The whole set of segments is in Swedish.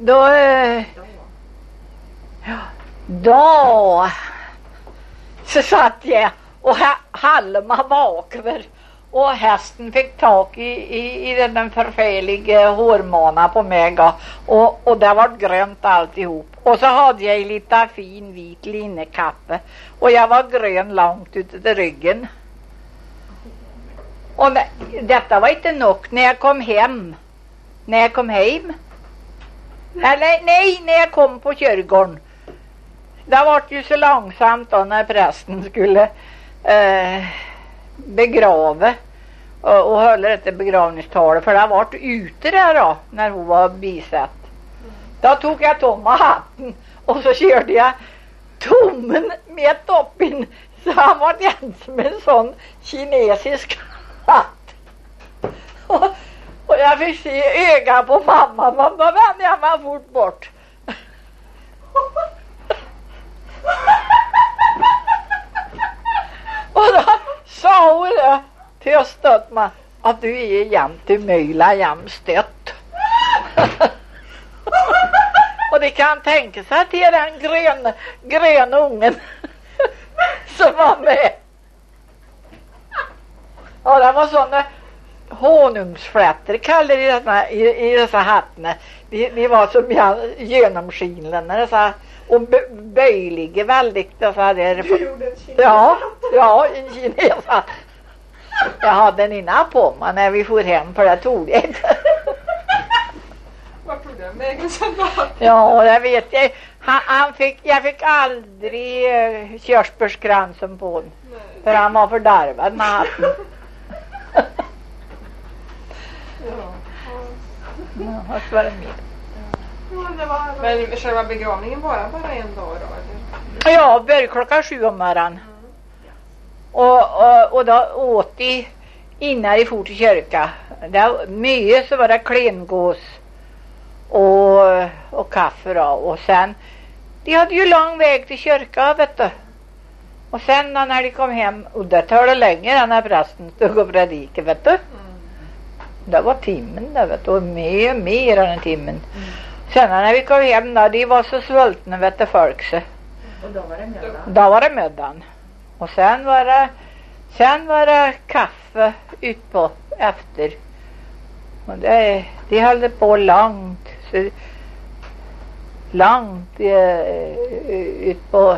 Då så satt jag och halma baköver och hästen fick tag i den förfärliga hårmana på mig och det var grönt alltihop. Och så hade jag lite fin vit linnekappe och jag var grön långt ut i ryggen. Och detta var inte nog när jag kom hem. När jag kom hem. Eller nej, när jag kom på kyrkogården. Det var ju så långsamt då när prästen skulle begrava och höll ett begravningstal, för det har varit ute där då när hon var bisett. Då tog jag tomma hatten och så körde jag tommen med upp in, så han var den som en sån kinesisk hatt. Och jag fick se öga på mamma, men då vände jag mig fort bort. Och då sa hon det till att stött mig, att du är jämt i möjla jämt stött. Och det kan tänka sig till den gröna ungen som var med. Och det var sådana honungsflätter kallar i dessa hattarna. De var som genomskinliga och böjliga väldigt. Du gjorde en kines. Ja, en kines. Jag hade den innan på mig när vi får hem, för det tog jag inte. Vad tog den vägen sen då? Ja, det vet jag. Jag fick aldrig körsbärskransen på den. Nej. För han var fördärvad med hatten. Ja, vad var det mer? Men själva begravningen var bara en dag då? Eller? Ja, började klockan 7 om morgonen. Och då åt de innan de for till kyrka. Mycket så var det klengås och kaffe då. Och sen, de hade ju lång väg till kyrka, vet du. Och sen när de kom hem, och det tar det längre när prästen stod och predikade, vet du. Det var timmen där, vet du, och mer än en timmen. Sen när vi kom hem då, de var så svultna, vet du, folk så. Och då var det middag? Då var det middagen. Och sen var det kaffe ut på efter. Och de höll på långt ut på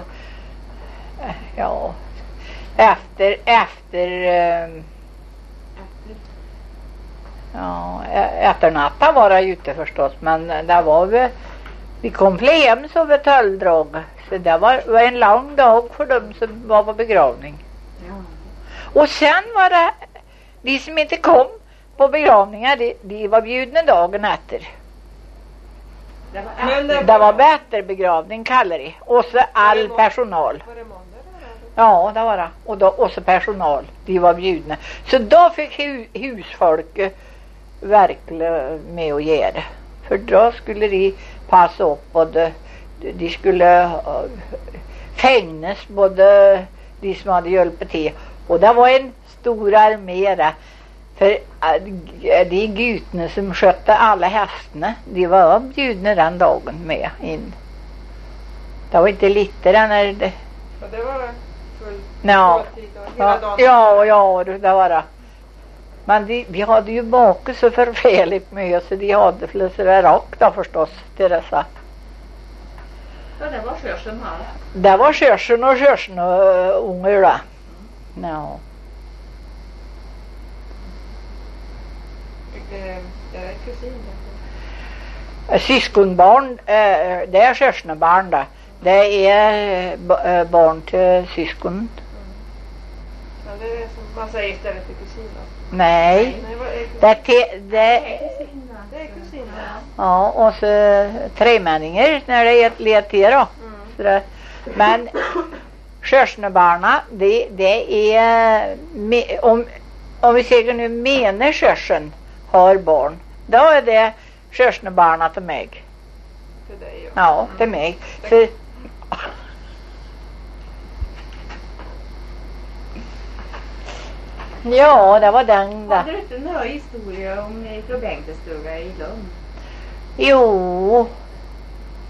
efter natten var det ute förstås, men det var vi kom hem så vid 12-drag, så det var en lång dag för dem som var på begravning. Ja. Och sen var det de som inte kom på begravningar, de var bjudna dagen efter. Det var bättre begravning kallar de. Och så all personal. Var det måndag? Ja, det var det. Och så personal. De var bjudna. Så då fick husfolk verkligen med att göra. För då skulle de passa upp både, de skulle fängnas både de som hade hjälpt till. Och det var en stor armé där. För de gutna som skötte alla hästarna, de var bjudna den dagen med in. Det var inte lite där när det... Och det var full ja, det var det. Men vi hade ju bakat så förfärligt mycket, så de hade flera rakt då förstås till dessa. Ja, det var skörsen här. Det var skörsen och ungar då. Ja. Det är kusin. Syskonbarn, det är skörsenbarn då. Det är barn till syskon. Ja, det är som man säger istället för kusin då. Nej. Det är kusin. Ja, och så tremänningar när det är led till då. Så det, men skörsenbarna, det är om vi säger nu menar skörsen har barn, då är det skörsenbarna till mig. Till dig, ja, till mig. Så, ja, det var den där. Hade du inte några historia om från Bengtestuga i Lund? Jo,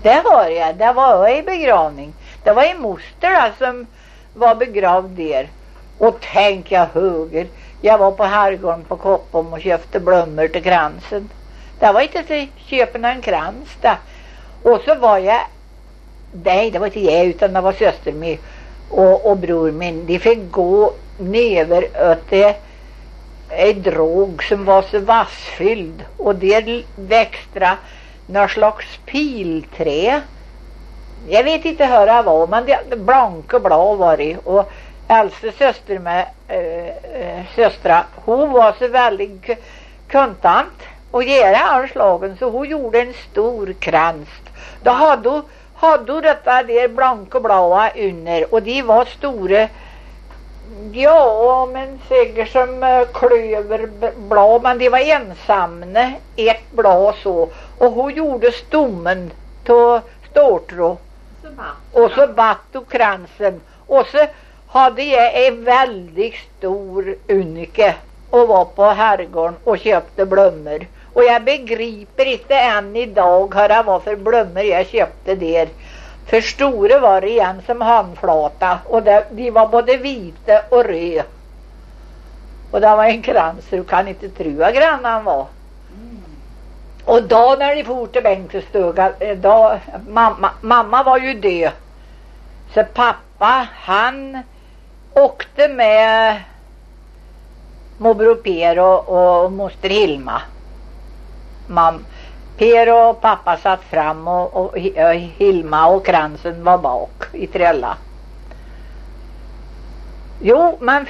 Det har jag. Det var i begravning. Det var en moster där som var begravd där. Och tänk jag höger. Jag var på Herrgården på Koppom och köpte blommor till kransen. Det var inte till köpen en krans där. Och så var jag, nej det var inte jag utan det var syster med och bror min. De fick gå never åt en drog som var så vassfylld. Och det växtra någon slags pilträ. Jag vet inte hur det var, men det blanka blå var det. Och äldste syster med systra, hon var så väldigt kontant och göra anslagen, så hon gjorde en stor krans. Då hade hon detta där blanka blåa under, och de var stora, ja men säkert som klöverblå, men de var ensamma ett blå så. Och hon gjorde stommen till stårtrå. Och så batt och kransen. Och så hade jag en väldigt stor unike och var på Herrgården och köpte blommor. Och jag begriper inte än idag hur det var för blommor jag köpte där. För stora var det igen som handflata. Och de var både vita och röda. Och det var en krans, du kan inte tro vad grannan var. Och då när de for till Bengtsstugan, då mamma var ju död. Så pappa, han åkte med morbror Per och moster Hilma. Per och pappa satt fram och Hilma och kransen var bak i trälla. Jo, men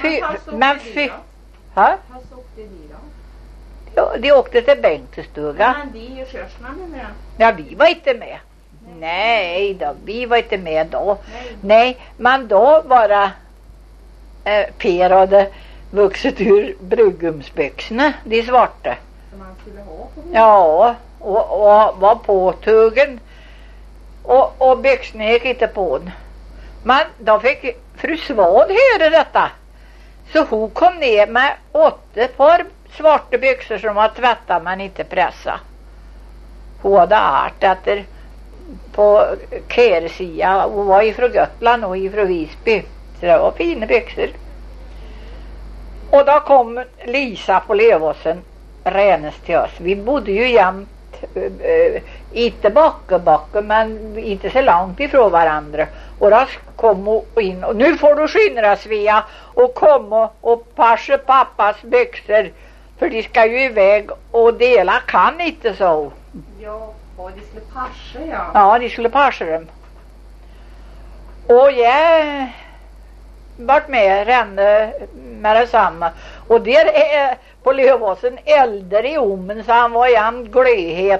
ja, de åkte till Bengtsstugan. Men de och körsna med. Ja, vi var inte med. Nej då, vi var inte med då. Nej, men då var det Per hade vuxit ur brugumsbyxorna, de svarta. Som man skulle ha på. Ja, och var påtugen. Och byxorna gick inte på den. Men då fick fru Svan höra detta. Så hon kom ner med 8 par svarta byxor som var tvättade men inte pressa. Hon hade artat på Kärsia och var ifrån Götland och ifrån Visby. Så det var fina byxor. Och då kom Lisa på Lövåsen Ränes till oss. Vi bodde ju jämt inte backe men inte så långt ifrån varandra. Och då kom hon in och nu får du skynda Svea och komma och passa pappas byxor. För de ska ju iväg och dela kan inte så. Ja, och de skulle passa, ja. Ja, de skulle passa dem. Och jag vart med rände med detsamma. Och där är på Lövåsen äldre i omen så han var jämt glödhet.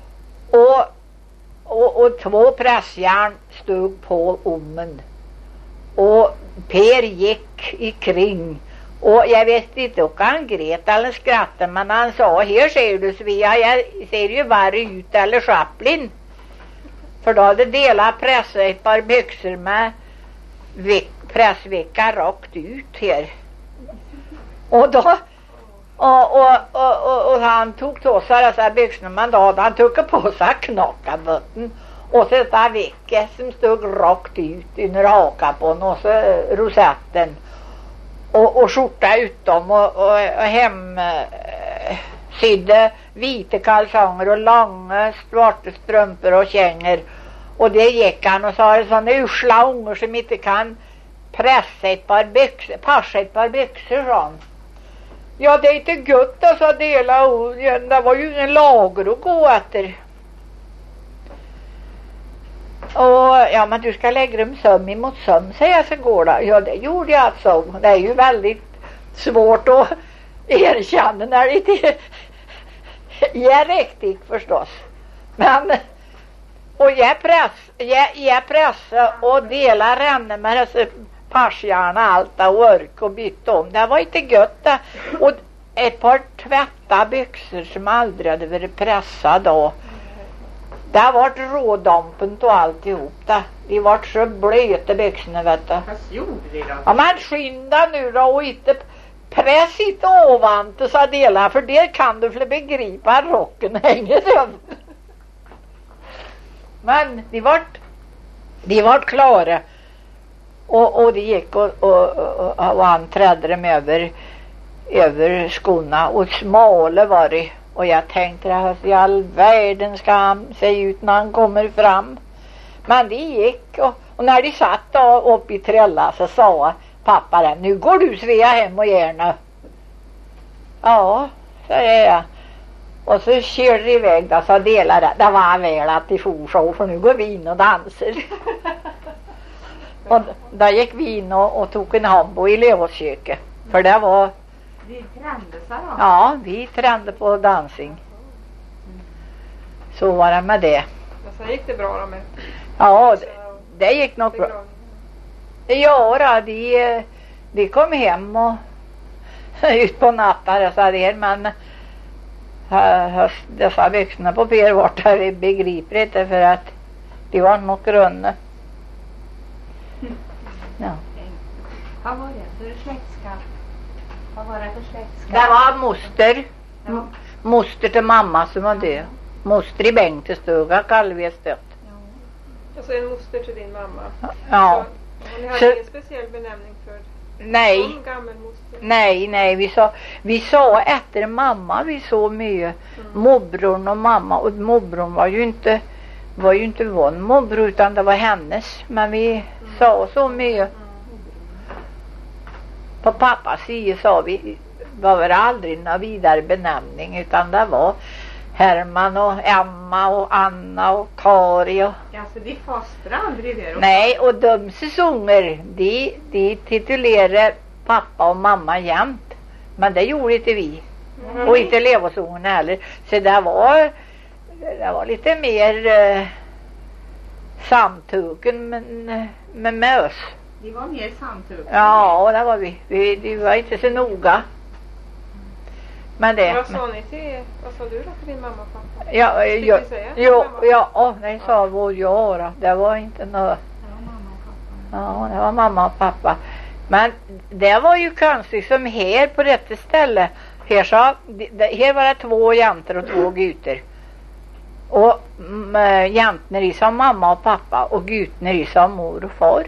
Och 2 pressjärn stod på omen. Och Per gick i kring. Och jag vet inte om han grät eller skrattade, men han sa, här ser du Svea, jag ser ju värre ut eller Chaplin. För då hade delat pressa ett par byxor med pressvecka rakt ut här. Och då och han tog på sig dessa byxorna, men då hade han tagit på sig knackabotten och så ett vecka som stod rakt ut under hakan på den och så rosetten. Och skjorta utom och hemsydde vita kalsonger och långa svarta strumpor och kängor. Och det gick han och sa sådana usla ungar som inte kan pressa ett par byxor, passa ett par byxor, sa han. Ja, det är inte gött att så dela ord. Det var ju ingen lager att gå efter. Och ja, men du ska lägga dem söm emot söm, säger jag så går det. Ja, det gjorde jag alltså. Det är ju väldigt svårt att erkänna när det inte är riktigt förstås. Men och jag pressade och delade henne med dessa passjärna allt och ork och bytte om. Det var inte gött det. Och ett par tvätta byxor som aldrig hade varit pressade då. Det har varit rådampen och alltihop det. De var så blöta byxorna, vet du. Vad gjorde de då? Ja, men skynda nu då och inte press inte ovan till så delar, för det kan du för begripa rocken hänger sömn. Men de vart klara. Och det gick och han trädde dem över skorna. Och smala var det. Och jag tänkte att i all världen ska han se ut när han kommer fram. Men det gick. Och när de satt då uppe i trälla så sa pappa, nu går du Svea hem och gärna. Ja, så är jag. Och så körde de iväg då, så delade det var väl att de for så, för nu går vi in och dansar. Och då gick vi in och tog en hambo i Lövåsköket. För det var... Vi trände så då? Ja, vi trände på dansing. Så var det med det. Men sen gick det bra då med? Ja, det gick nog bra. Ja, de kom hem och ut på natten så där, men dessa vuxna på Per vart här begriper inte för att de var nog grunna. Ja. Vad var det för släktskap? Vad var det för släktskap? Det var moster. Ja. Moster till mamma som var död. Moster i Bengtestuga kallade vi stött. Alltså en moster till din mamma. Ja. Så, ni hade ingen speciell benämning för Nej. någon gammal moster? Nej, vi sa efter mamma, vi så mycket. Morbrorn och mamma, och morbrorn var ju inte vår morbror utan det var hennes, men vi sa så mycket. På pappas sida sa vi, var det aldrig någon vidare benämning, utan det var Herman och Emma och Anna och Kari och... Ja, så de fostrade aldrig det då? Nej, och de säsonger de titulerade pappa och mamma jämt. Men det gjorde inte vi. Och inte Levåsungen heller. Så det var lite mer samtugen med oss. De var mer samtugen? Ja, och det var vi var inte så noga. Men det... Vad sa ni till, vad sa du då till din mamma och pappa? Ja, det sa vår då. Det var inte något... Ja, det var mamma och pappa. Men det var ju konstigt som här på detta ställe. Här var det 2 jäntor och 2 guter. Och jäntorna i sa mamma och pappa och guterna i sa mor och far.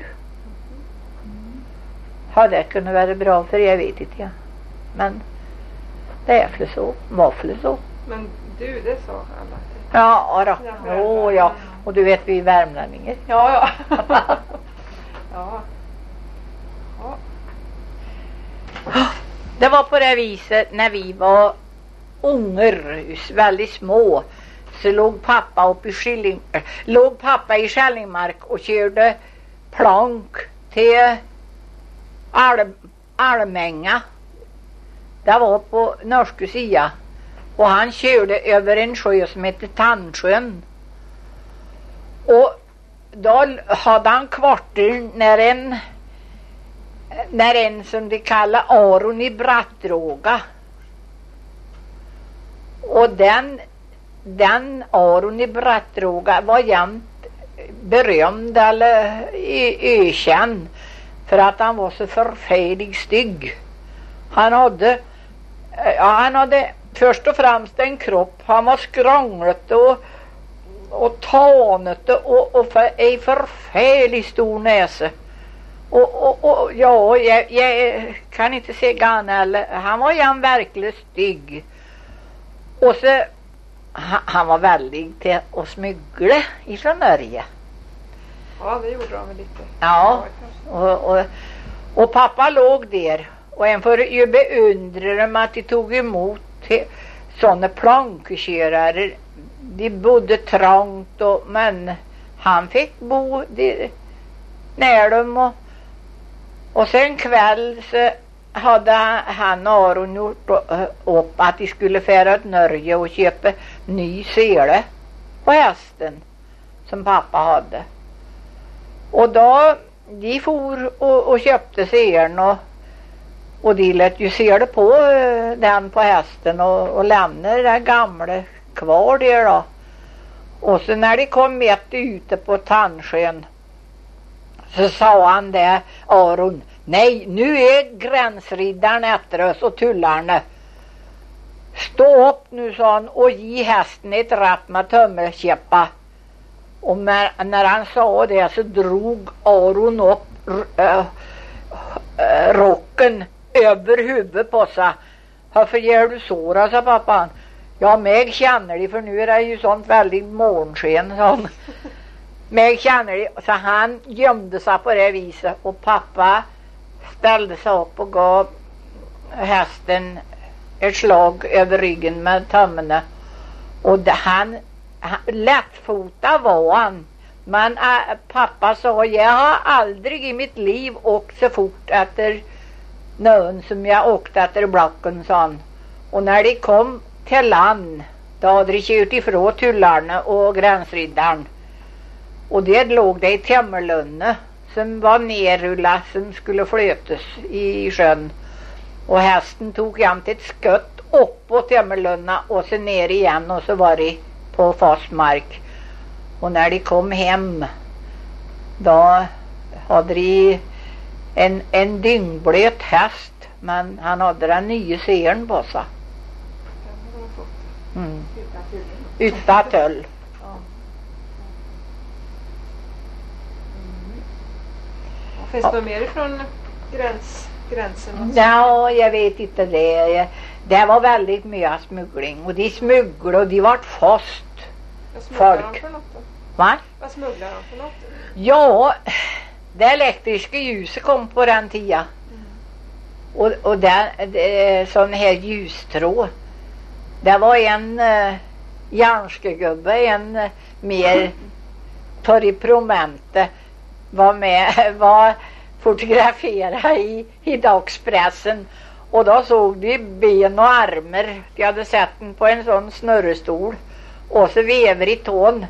Ja, det kunde vara bra för jag vet inte. Ja. Men det är för så. Varför så? Men du, det sa alla. Ja, då. Ja. Och du vet vi är värmlänningar. Ja. Ja. Det var på det viset när vi var ungar, väldigt små, så låg pappa i Skillingmark och körde plank till Almänga. Det var på norska sidan. Och han körde över en sjö som heter Tandsjön. Och då hade han kvarter när en som de kallar Aron i Brattråga. Och den Aron i Brattråga var jämt berömd eller ökänd för att han var så förfärligt stygg. Han hade först och främst en kropp. Han var skrånglet och tanet och en förfärligt stor näse. Och ja, jag kan inte säga han var ju verkligen stygg. Och så han var väldigt till att smyggla ifrån Norge. Ja, det gjorde de lite. Ja, och pappa låg där. Och en får ju beundra dem att de tog emot sådana plankkörare. De bodde trångt men han fick bo när dem och sen kväll så hade han och Aron gjort upp att de skulle färra till Norge och köpa ny sele på hästen som pappa hade. Och då de for och köpte selen och de lät ju sele på den på hästen och lämnade det gamla kvar där då. Och så när de kom mitt ute på Tandsjön så sa han det, Aron, nej, nu är gränsriddaren efter oss och tullarna. Stå upp nu, sa han, och ge hästen ett ratt med tömmelkäppa. Och när han sa det så drog Aron upp rocken över huvudet på sig. Varför gör du så då, sa pappan. Ja, mig känner de, för nu är det ju sånt väldigt morgonsken. Sån. Mig känner de. Så han gömde sig på det viset. Och pappa ställde sig upp och gav hästen ett slag över ryggen med tömmarna. Och han lättfota var han. Men pappa sa, jag har aldrig i mitt liv åkt så fort efter nön som jag åkte efter blocken, sa han. Och när de kom till land, då hade de kört ifrån tullarna och gränsriddaren. Och det låg det i Temmerlunne som var nerrullat som skulle flötas i sjön. Och hästen tog jämt ett skött upp på Temmerlunna och så ner igen, och så var det på fast mark. Och när de kom hem, då hade de en dyngblöt häst, men han hade den nya seren på sig. Utan tull. Finns det mer ifrån gränsen? Ja, jag vet inte det. Det var väldigt mycket smuggling. Och de smugglade och de vart fast. Vad smugglar de folk. för något då? Va? Vad smugglar de för något? Ja, det elektriska ljuset kom på den tiden. Och det sån här ljustråd. Det var en järnskegubbe, en mer Torri Promente var fotograferad i dagspressen. Och då såg de ben och armar. De hade sett den på en sån snurrestol. Och så vever i tån.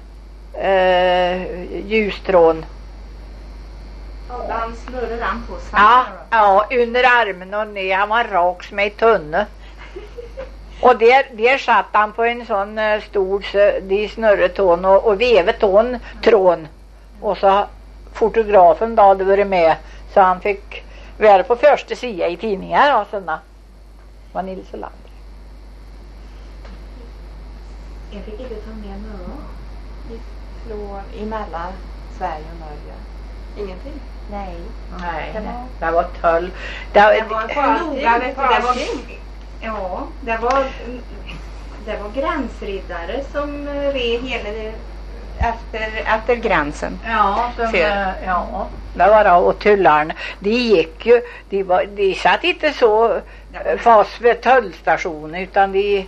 Ljustrån. Och han snurrade han på sig. Ja, under armen och ner. Han var rak som i tunne. Och där satt han på en sån stol, så de snurrade tån och vevade trån. Och så fotografen då hade varit med, så han fick vara på första sidan i tidningar och sådana. Var Nils Olander. Jag fick inte ta med någon. Ifrån emellan Sverige och Norge. Ingenting? Nej. Nej, det var tull. Det var noga, vet du, ja, det var gränsriddare som red hela det Efter gränsen. Ja, ja, det var det. Och tullarna, de gick ju, de satt inte så fast vid tullstationen, utan de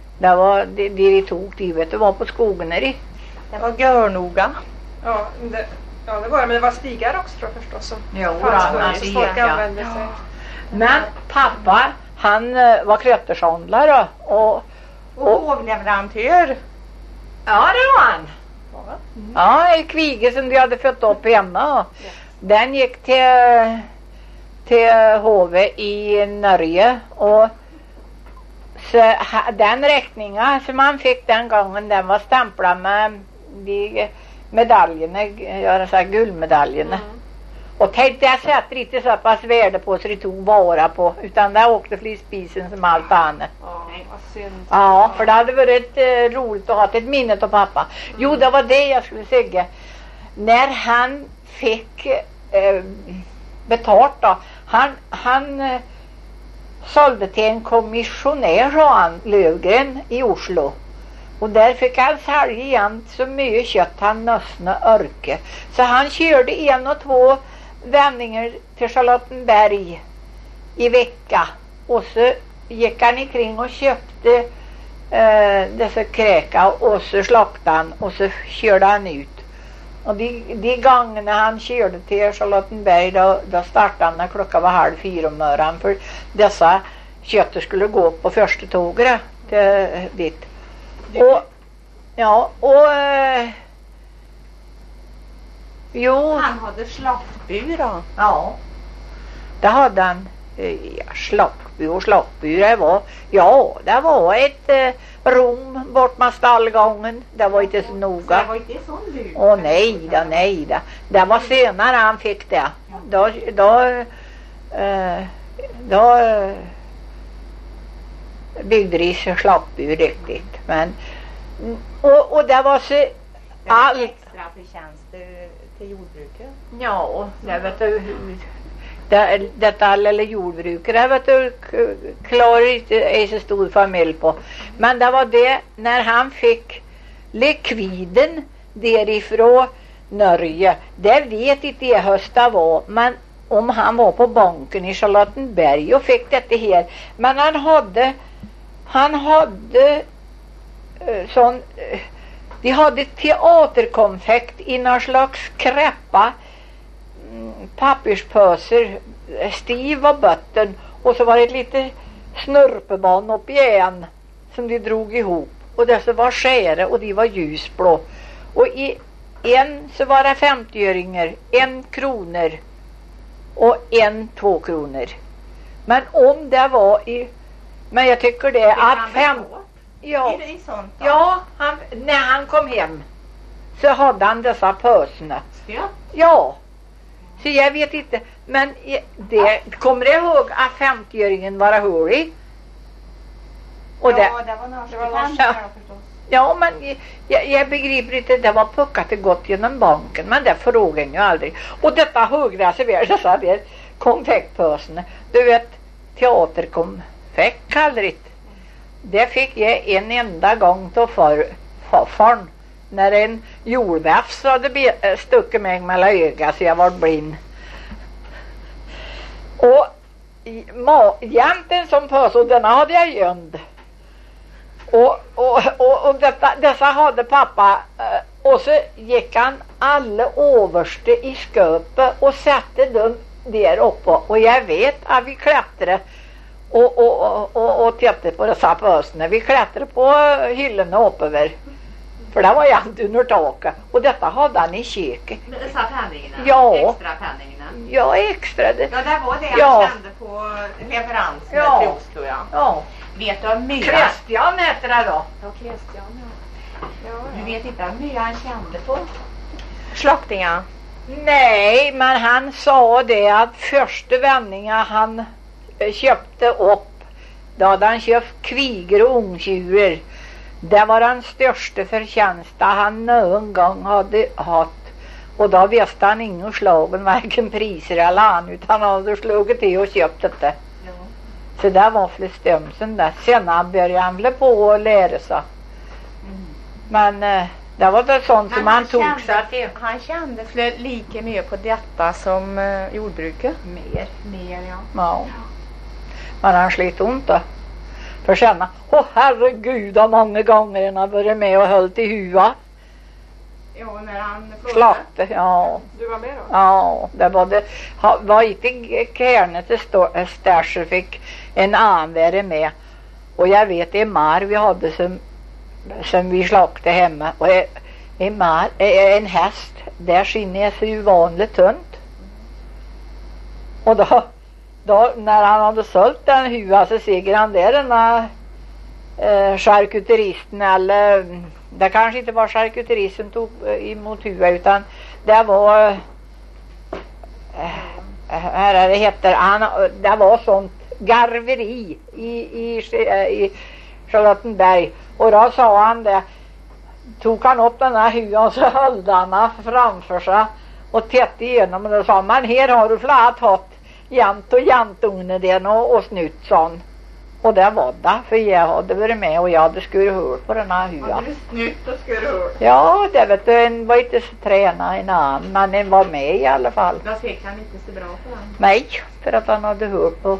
tog, de vet du, var på skogen där i. Det var görnoga. Ja, det var det, men det var stigar också tror jag förstås. Som Jo, fanns folk använde sig. Men pappa, han var kröttershandlare och hovleverantör. ja, det var han. Ja, i kvige som de hade fått upp hemma. Den gick till hovet i Norge, och så den räkningen som man fick den gången, den var stämplad med de medaljerna, jag säger guldmedaljerna. Och tänkte jag sätter inte så pass värde på så det tog vara på, utan det åkte flisspisen som allt annat. Ja, vad synd. Ja, för det hade varit roligt att ha ett minne av pappa. Jo, det var det jag skulle säga. När han fick betalt då, han sålde till en kommissionär, sa han, Lövgren i Oslo. Och där fick han sälja igen så mycket kött han nästan orkade. Så han körde 1 och 2 vändningar till Charlottenberg i vecka. Och så gick han ikring och köpte dessa kräka, och så slaktade han och så körde han ut. Och de gångerna han körde till Charlottenberg, då startade han när klockan var 3:30 om morgonen, för dessa kötter skulle gå på första tåget till dit. Jo. Han hade slaktbur då. Ja. Det hade han. Slaktbur, det var ett rum bort med stallgången. Det var inte så noga. Det var inte sån bur. Åh nej då. Det var senare han fick det. Då byggde de slaktbur riktigt. Men och det var så allt. extra förtjänster till jordbruket? Ja, det vet du. Detta lilla jordbruket, det vet du, klarar inte så stor familj på. Men det var det när han fick likviden därifrån Norge. Det vet inte jag hösta var, men om han var på banken i Charlottenberg och fick detta här. Men han hade sån, de hade teaterkonfekt i någon slags kräppa papperspöser, stiv var botten och så var det ett litet snurpeband upp igen som de drog ihop och dessa var skäre och de var ljusblå och i en så var det 50-öringar, 1 kronor och 2 kronor. Men om det var i, men jag tycker det att ja, är det sånt då? ja, när han kom hem så hade han dessa pöserna. Ja. Så jag vet inte, men det kommer jag ihåg att 50-öringen var hålig. Och ja, det var norska förstås. Ja, men jag begriper inte, det var puckat och gått genom banken, men det frågade ju aldrig. Och detta högra så var dessa där konfektpöserna. Du vet, teaterkonfekt kallrigt. Det fick jag en enda gång till farfarn. När en jordväfs hade stuckit mig mellan ögat så jag var blind. Och jämten som pös, och denna hade jag gömd. Och dessa hade pappa. Och så gick han alla överste i sköpet och satte dem där uppe. Och jag vet att vi klättrade och tittade på dessa pösarna. Vi klättrade på hyllorna uppöver. För det var jämt under taket. Och detta hade han i köket. Med dessa penningarna? Ja. Extra penningarna? Ja, extra. Ja, det var det ja. jag kände på leveransen Ja. till Oslo, ja. Ja. Vet du hur mycket... Christian heter det då. Ja, Christian, ja. Du vet inte hur mycket han kände på slaktingen? Nej, men han sa det att första vändningen han köpte upp, då hade han köpt kviger och ungtjurer. Det var den största förtjänsta han någon gång hade haft. Och då visste han ingen slagen, varken priser eller annat, utan han hade slagit till och köpt det. Ja. Så det var flestömsen där. Sen han började han väl på att lära sig. Men det var det sånt som han tog sig till. Han kände lika mycket på detta som jordbruket. Mer. Ja. Ja. Men han slet ont då. För känna, herregud vad många gånger han har varit med och höll till huva. Ja, när han Slakte, ja. Du var med då? Ja, det var inte kärnet till Stärser fick en anvärre med. Och jag vet en mar vi hade som vi slakte hemma. Och en häst, där skinner är så ju vanligt tunt. Och då när han hade sålt den huva så säger han där den här charkuteristen, eller det kanske inte var charkuteristen tog emot huva, utan det var det heter det var sånt garveri i Charlottenberg. Och då sa han det, tog han upp den här huvan så höll han framför sig och tittade igenom och då sa man, här har du flat hatt jant och jantungne den och snutt sån. Och det var det, för jag hade varit med och jag hade skurit hål på den här huvan. Hade du snutt och skurit hål? Ja, det vet du, en var inte så tränad en annan, men en var med i alla fall. Då fick han inte så bra på den. Nej, för att han hade hål på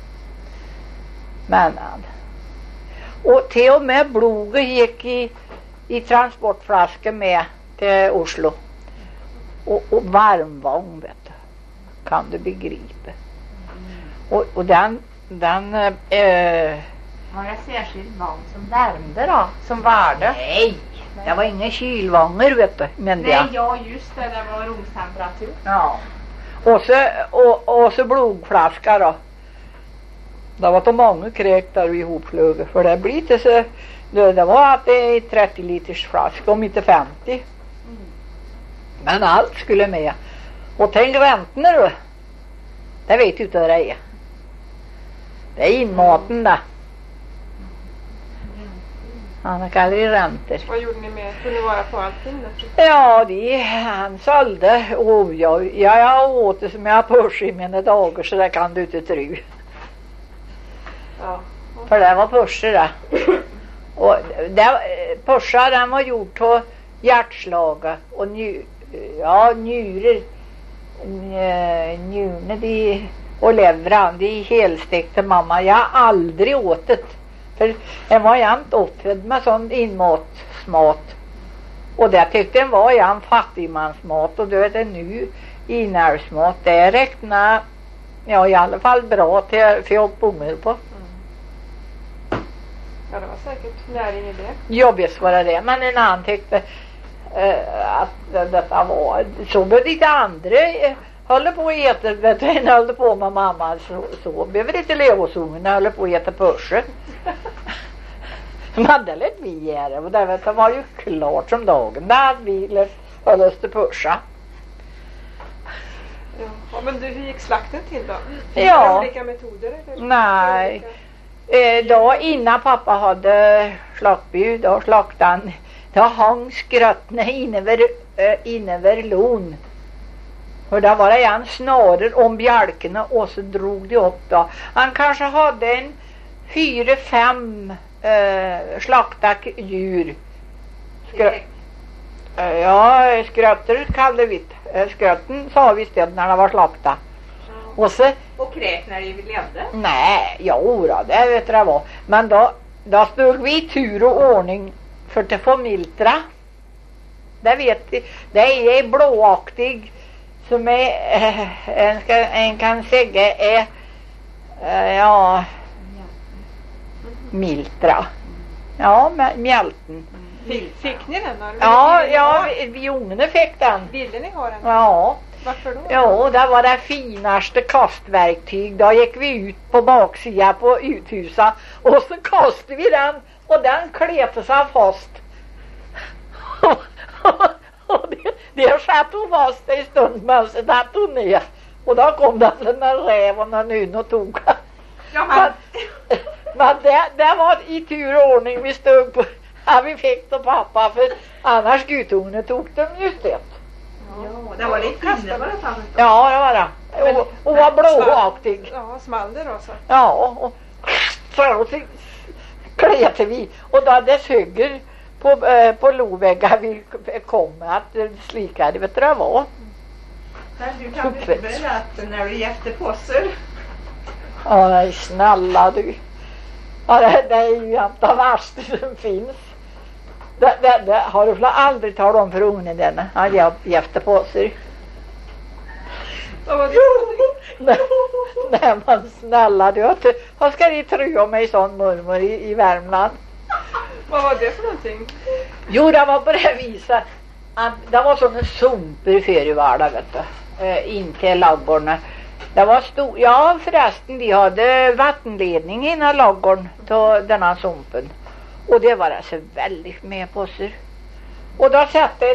männen. Och till och med blodet gick i transportflaskan med till Oslo. Och varmvagn, vet du. Kan du begripa. Och den var det särskild vagn som värmde då? Som värde? Nej, det var inga kylvagnar, vet du. Men Nej, ja just det var rumstemperatur. Ja. Och så blodflaska då. Det var så många kräk där ihopslugade. För det blir inte så. Det var att det är 30 liters flaska, om inte 50. Men allt skulle med. Och tänk räntorna då. Det vet du inte vad det är. Det är inmaten där. Han kallar det räntor. Vad gjorde ni med? Kunde ni vara på allting då? Ja, han sålde. Och jag åt det som jag har push i mina dagar, så det kan du inte tro. Ja. För det var pusher det. Och pusha, den var gjord på hjärtslaga och njurer. Njurne och levran, de är helstekta mamma. Jag har aldrig åt det. För den var jämt uppfödd med sån inmatsmat. Och det tyckte den var jämt fattigmansmat. Och då är det nu inälvsmat. Det räknar i alla fall bra till för jag bommar på. Ja, det var säkert näring i det. Ja, visst var det. Men en annan tyckte att detta var så behövde inte andra håller på att äta, vet du, en höll på med mamma så behöver inte leosungen håller på att äta pörse. Men det lät vi göra och det var ju klart som dagen där vi höll oss till pörsa. Ja, men hur gick slakten till då? Ja. Olika metoder? Eller? Nej. Då innan pappa hade slaktbjud, då slaktade han. Då hang skrötterna inöver lån. Och där var det en snarare om bjälkarna och så drog de upp då. Han kanske hade en 4-5 slakta djur. Skrötter kallade vi det. Skrötten sa vi istället när det var slakta. Och kräk när de levde? Nej, det vet jag vad. Men då stod vi i tur och ordning för att få miltra. Det vet vi. Det är blåaktig som är en kan säga är miltra. Ja, mjälten. Fick ni den då? Ja, vi ungarna fick den. Ville ni ha den? Ja. Varför då? Ja, det var det finaste kastverktyg. Då gick vi ut på baksidan på uthuset och så kastade vi den och den kletade sig fast. Och det satt hon fast en stund men så satt hon ner. Och då kom den en räv och en yn och tog. Men det var i tur och ordning vi stod på. Ja, vi fick då pappa för annars gudtornet tog dem just det. Ja, det var lite finare var det fan. Ja, det var det. Och var blåaktig. Ja, small det då så. Ja, och så kletade vi. Och då hade höger på loväggar vi kom att slikade, vet du vad det var? Du kan inte berätta när du gäfte påsar. Ja, nej, snälla du. Ja, det är ju inte det värsta som finns. Det har du aldrig talat om för ungen denna. Han gäfte påsar. Nej, men snälla du. Vad ska ni tro om mig sån mormor i Värmland? Vad var det för någonting? Jo, det var på det viset att det var sådana sumper förr i världen, vet du. In till laggorna. Det var ja förresten, de hade vattenledning innan laggorn till denna sumpen. Och det var alltså väldigt med påsar. Och då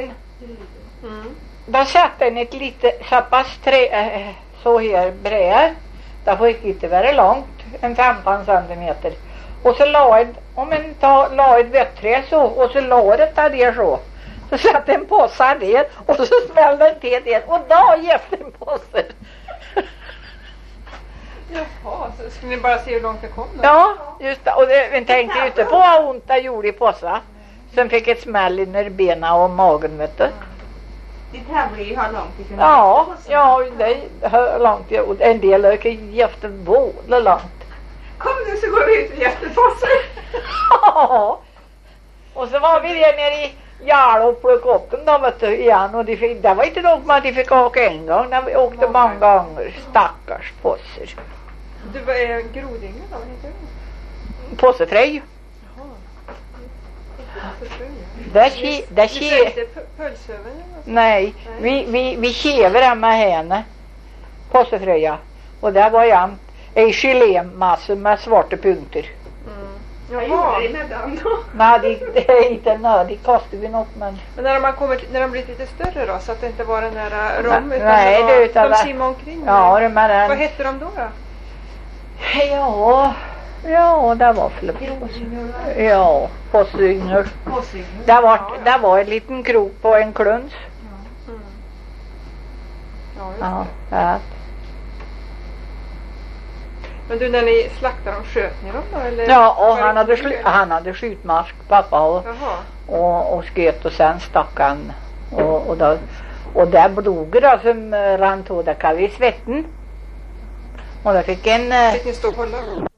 satt en ett lite så pass så här bred. Det får inte vara långt, en 15 centimeter. Och så la ett vetträ så och så la det där så. Så satt en påse där och så smällde den till det och då gäfte en påse. Jaha, så skulle ni bara se hur långt det kom då? Ja, just det. Och vi tänkte inte på vad ont det gjorde i påsa. Sen fick ett smäll in benen och magen, vet du. Det tävlar ju hur långt det kunde ja, det är långt. Och en del är jäfte både långt. Kom nu så går vi ut och jäfte påsar. Ja. Och så var vi där nere i Jarl och plockade upp dem då, vet du, igen. Och det var inte nog med att de fick åka en gång. De åkte många gånger. Stackars påsar. Du var Grodinge då, vad heter det? Påsefrej. Det pölshöven? Nej, vi kever den med henne. Påsefröja. Och där var jag en gelémassor med svarta punkter. Jag gjorde det med den då. Nej, det är inte nödigt. Det kostar vi något, men när de blir lite större då, så att det inte var den där rom, utan de simmar omkring. Ja, vad hette de då? Ja, det var flott. Ja, Påsynger. Det var en liten krok på en kluns. Mm. Ja, just Ja, det. ja. Men du, när ni slaktade dem, sköt ni dem då? Eller? Ja, och Var det han hade skjutmask, pappa, och sköt och sen stack han. Och där blodet då som rann till, där kan vi svetten. Och då fick en... Fick ni stå och hålla?